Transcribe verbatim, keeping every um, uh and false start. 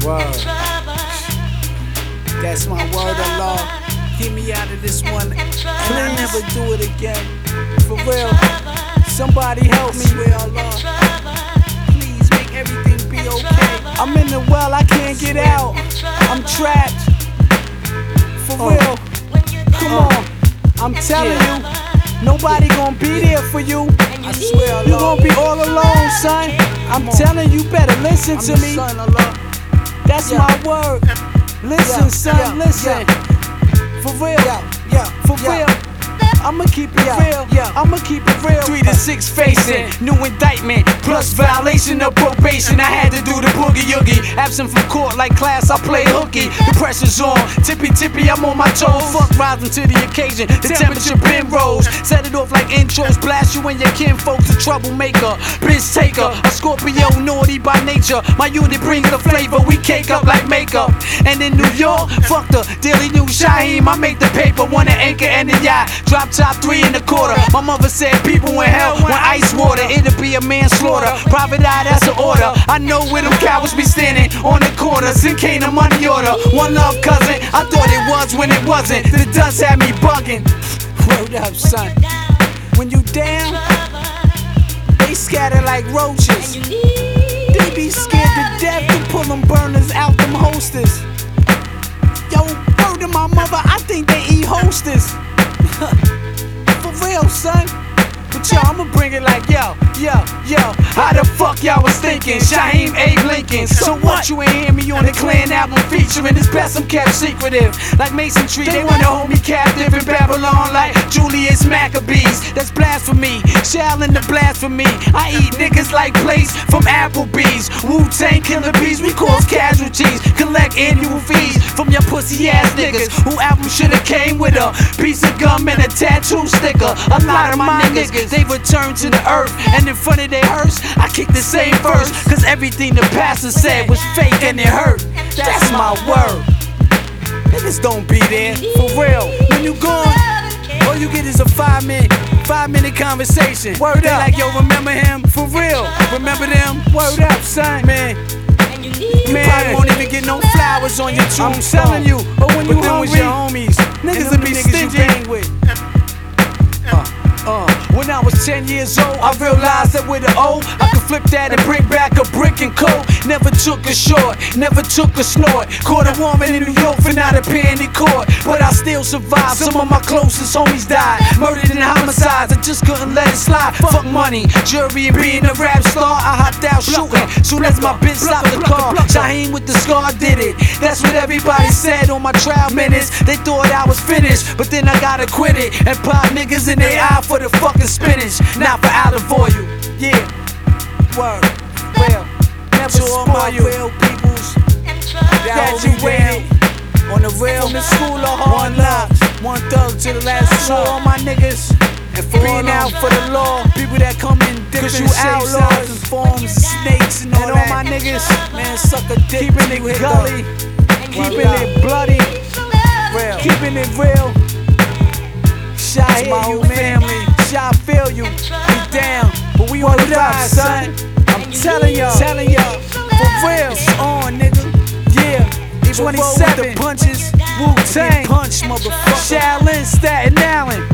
Word. That's my word of law. Keep me out of this one, and I'll never do it again. For real. Somebody help me, Allah. Please make everything be okay. I'm in the well, I can't get out. I'm trapped. For real. Come on. I'm telling you, nobody gonna be there for you. I swear, you gonna be all alone, son. I'm telling you, better listen to me. That's my word. Listen, son, listen. For real, for real. I'ma keep it real, I'ma keep it real. Three to six facing, new indictment, plus violation of probation. I had to do the boogie oogie. Absent from court like class, I play hooky. The pressure's on, tippy tippy, I'm on my toes. Fuck rising to the occasion, the temperature been rose. Set it off like intros, blast you and your kinfolks. A troublemaker, bitch taker, a Scorpio, naughty by nature. My unit brings the flavor, we cake up like makeup. And in New York, fuck the Daily News Shaheem. I make the paper, want an anchor and a yacht. Drop top three and a quarter. My mother said people in hell want ice water. It'll be a manslaughter. Private eye, that's an order. I know where them cowards be standing on the corner. Sin came a money order. One love, cousin. I thought it was when it wasn't. The dust had me bugging. Word up, son. When you down, they scatter like roaches. They be scared to death to pull them burners out them hostess. Yo, word to my mother, I think they eat hostess. For real, son. But yo, I'ma bring it like yo, yo, yo. How the fuck y'all was thinking? Shaheem Abe Lincoln. So what? You ain't hear me on the Clan album featuring. It's best I'm kept secretive. Like Mason Tree, they wanna hold me captive in Babylon like Julius Maccabees. That's blasphemy. Shall in the blasphemy. I eat niggas like plates from Applebee's. Wu-Tang Killer Bees, we cause casualties. Collect annual fees from your pussy ass niggas who album shoulda came with a piece of gum and a tattoo sticker. A lot of my niggas, they return to the earth, and in front of their hearse, I kick the same verse. Cause everything the pastor said was fake and it hurt. That's my word. Niggas don't be there, for real. When you gone, all you get is a five minute, five minute conversation. Word they up, like yo, remember him? For real, remember them? Word up, son, man. You man, probably won't even get no flowers on your tombstone. I'm telling you, or when you hungry, with your homies, niggas will be stingy. You bang with. Uh. Uh, when I was ten years old, I realized that with an O, I could flip that and bring back a brick and coat. Never took a short, never took a snort. Caught a woman in New York for not appearing in court, but I still survived. Some of my closest homies died, murdered in homicides. I just couldn't let it slide. Fuck money, jury, and being a rap star. I hopped out shooting, soon as my bitch stopped the car. Shaheem with the scar did it. That's what everybody said on my trial minutes. They thought I was finished, but then I got acquitted and pop niggas in their eye for the fucking spinach, not for olive oil. Yeah, word, real. Never spoil you. Real peoples graduated on the real. From the school of hard knocks, one thug to the last. For all my niggas and for being out for the law, people that come in different shapes, outlaws and forms, snakes and all, and all my niggas, man, suck a dick, keeping it gully, keeping it bloody, real, keeping it real. Shot my whole family. I feel you, we down, but we on the rise, son. I'm telling y'all, telling y'all, for real, it's on, nigga. Yeah, twenty-seven punches, Wu-Tang, punch, motherfucker. Shaolin, Staten Island.